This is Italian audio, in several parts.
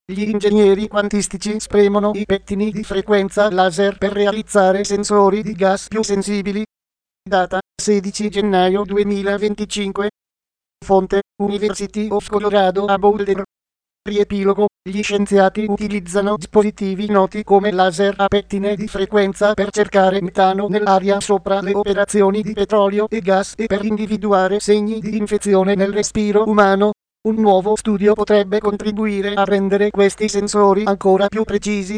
Gli ingegneri quantistici spremono i pettini di frequenza laser per realizzare sensori di gas più sensibili. Data 16 gennaio 2025. Fonte: University of Colorado a Boulder. Riepilogo: gli scienziati utilizzano dispositivi noti come laser a pettine di frequenza per cercare metano nell'aria sopra le operazioni di petrolio e gas e per individuare segni di infezione nel respiro umano. Un nuovo studio potrebbe contribuire a rendere questi sensori ancora più precisi.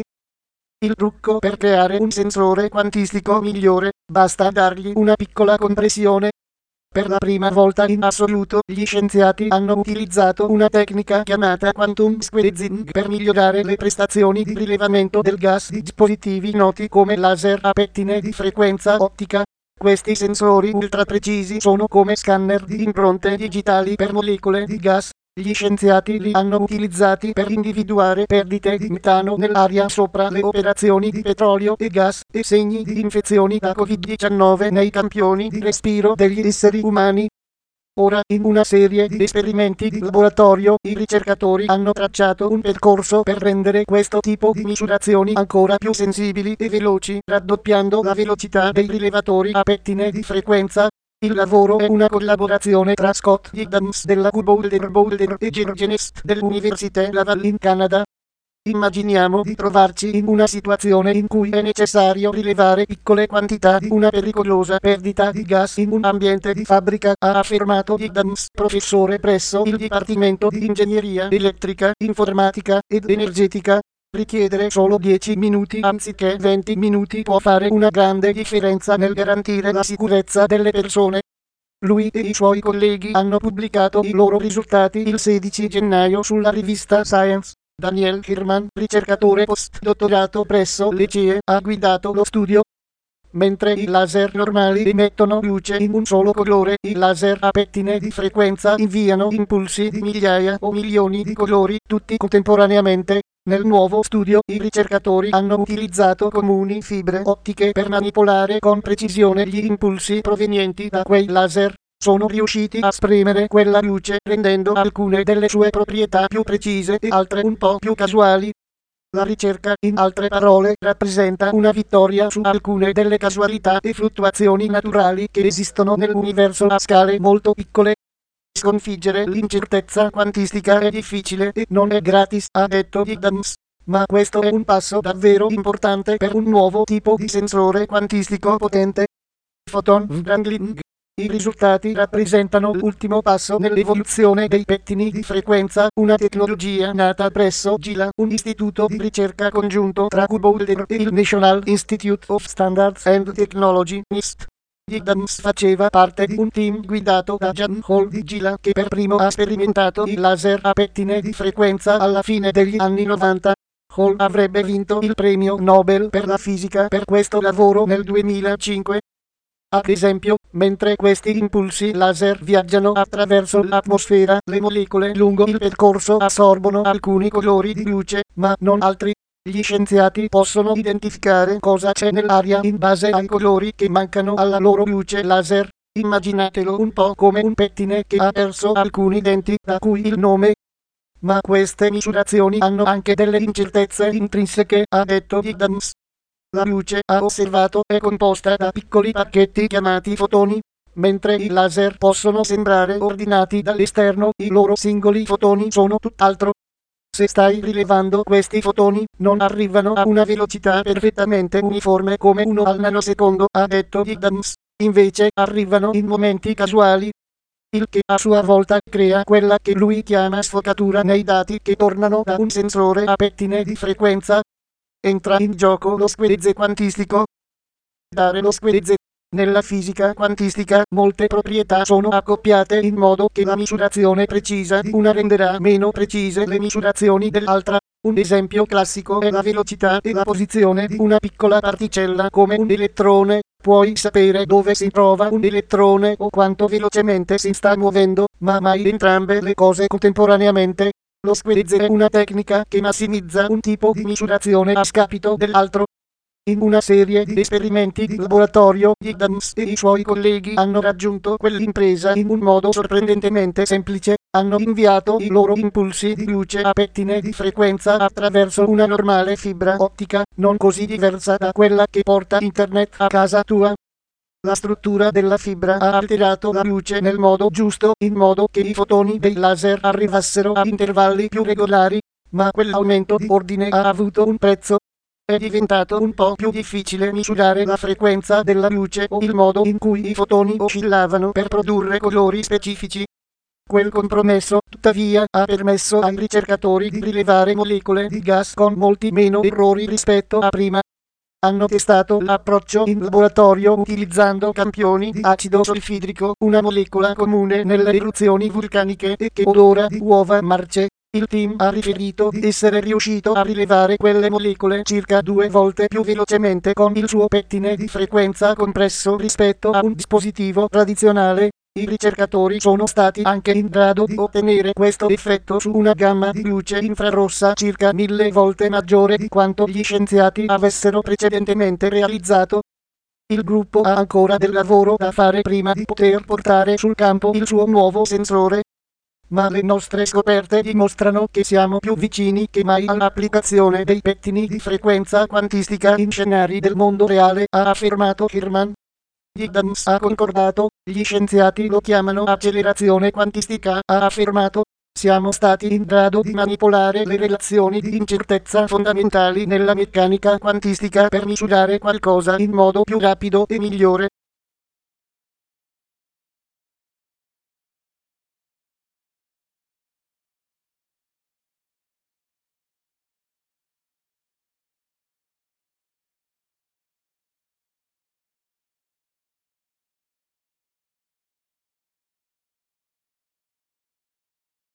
Il trucco per creare un sensore quantistico migliore: basta dargli una piccola compressione. Per la prima volta in assoluto, gli scienziati hanno utilizzato una tecnica chiamata quantum squeezing per migliorare le prestazioni di rilevamento del gas di dispositivi noti come laser a pettine di frequenza ottica. Questi sensori ultra precisi sono come scanner di impronte digitali per molecole di gas. Gli scienziati li hanno utilizzati per individuare perdite di metano nell'aria sopra le operazioni di petrolio e gas e segni di infezioni da Covid-19 nei campioni di respiro degli esseri umani. Ora, in una serie di esperimenti di laboratorio, i ricercatori hanno tracciato un percorso per rendere questo tipo di misurazioni ancora più sensibili e veloci, raddoppiando la velocità dei rilevatori a pettine di frequenza. Il lavoro è una collaborazione tra Scott Giddens della Boulder e George Nest dell'Università Laval in Canada. Immaginiamo di trovarci in una situazione in cui è necessario rilevare piccole quantità di una pericolosa perdita di gas in un ambiente di fabbrica, ha affermato Giddens, professore presso il Dipartimento di Ingegneria Elettrica, Informatica ed Energetica. Richiedere solo 10 minuti anziché 20 minuti può fare una grande differenza nel garantire la sicurezza delle persone. Lui e i suoi colleghi hanno pubblicato i loro risultati il 16 gennaio sulla rivista Science. Daniel Hirman, ricercatore postdottorato presso l'ECE, ha guidato lo studio. Mentre i laser normali emettono luce in un solo colore, i laser a pettine di frequenza inviano impulsi di migliaia o milioni di colori, tutti contemporaneamente. Nel nuovo studio, i ricercatori hanno utilizzato comuni fibre ottiche per manipolare con precisione gli impulsi provenienti da quei laser. Sono riusciti a spremere quella luce, rendendo alcune delle sue proprietà più precise e altre un po' più casuali. La ricerca, in altre parole, rappresenta una vittoria su alcune delle casualità e fluttuazioni naturali che esistono nell'universo a scale molto piccole. Sconfiggere l'incertezza quantistica è difficile e non è gratis, ha detto Giddens. Ma questo è un passo davvero importante per un nuovo tipo di sensore quantistico potente. Photon wrangling. I risultati rappresentano l'ultimo passo nell'evoluzione dei pettini di frequenza, una tecnologia nata presso GILA, un istituto di ricerca congiunto tra Boulder e il National Institute of Standards and Technology, NIST. Giddens faceva parte di un team guidato da John Hall di GILA che per primo ha sperimentato i laser a pettine di frequenza alla fine degli anni 90. Hall avrebbe vinto il premio Nobel per la fisica per questo lavoro nel 2005. Ad esempio, mentre questi impulsi laser viaggiano attraverso l'atmosfera, le molecole lungo il percorso assorbono alcuni colori di luce, ma non altri. Gli scienziati possono identificare cosa c'è nell'aria in base ai colori che mancano alla loro luce laser. Immaginatelo un po' come un pettine che ha perso alcuni denti, da cui il nome. Ma queste misurazioni hanno anche delle incertezze intrinseche, ha detto Giddens. La luce, ha osservato, è composta da piccoli pacchetti chiamati fotoni. Mentre i laser possono sembrare ordinati dall'esterno, i loro singoli fotoni sono tutt'altro. Se stai rilevando questi fotoni, non arrivano a una velocità perfettamente uniforme come 1 al nanosecondo, ha detto Giddens. Invece arrivano in momenti casuali, il che a sua volta crea quella che lui chiama sfocatura nei dati che tornano da un sensore a pettine di frequenza. Entra in gioco lo squeeze quantistico. Dare lo squeeze. Nella fisica quantistica, molte proprietà sono accoppiate in modo che la misurazione precisa di una renderà meno precise le misurazioni dell'altra. Un esempio classico è la velocità e la posizione di una piccola particella come un elettrone. Puoi sapere dove si trova un elettrone o quanto velocemente si sta muovendo, ma mai entrambe le cose contemporaneamente. Lo squeeze è una tecnica che massimizza un tipo di misurazione a scapito dell'altro. In una serie di esperimenti di laboratorio, Giddens e i suoi colleghi hanno raggiunto quell'impresa in un modo sorprendentemente semplice. hanno inviato i loro impulsi di luce a pettine di frequenza attraverso una normale fibra ottica, non così diversa da quella che porta internet a casa tua. La struttura della fibra ha alterato la luce nel modo giusto, in modo che i fotoni dei laser arrivassero a intervalli più regolari, ma quell'aumento di ordine ha avuto un prezzo. È diventato un po' più difficile misurare la frequenza della luce o il modo in cui i fotoni oscillavano per produrre colori specifici. Quel compromesso, tuttavia, ha permesso ai ricercatori di rilevare molecole di gas con molti meno errori rispetto a prima. Hanno testato l'approccio in laboratorio utilizzando campioni di acido solfidrico, una molecola comune nelle eruzioni vulcaniche e che odora di uova marce. Il team ha riferito di essere riuscito a rilevare quelle molecole circa 2 volte più velocemente con il suo pettine di frequenza compresso rispetto a un dispositivo tradizionale. I ricercatori sono stati anche in grado di ottenere questo effetto su una gamma di luce infrarossa circa 1000 volte maggiore di quanto gli scienziati avessero precedentemente realizzato. Il gruppo ha ancora del lavoro da fare prima di poter portare sul campo il suo nuovo sensore. Ma le nostre scoperte dimostrano che siamo più vicini che mai all'applicazione dei pettini di frequenza quantistica in scenari del mondo reale, ha affermato Herman. Giddens ha concordato, gli scienziati lo chiamano accelerazione quantistica, ha affermato. Siamo stati in grado di manipolare le relazioni di incertezza fondamentali nella meccanica quantistica per misurare qualcosa in modo più rapido e migliore.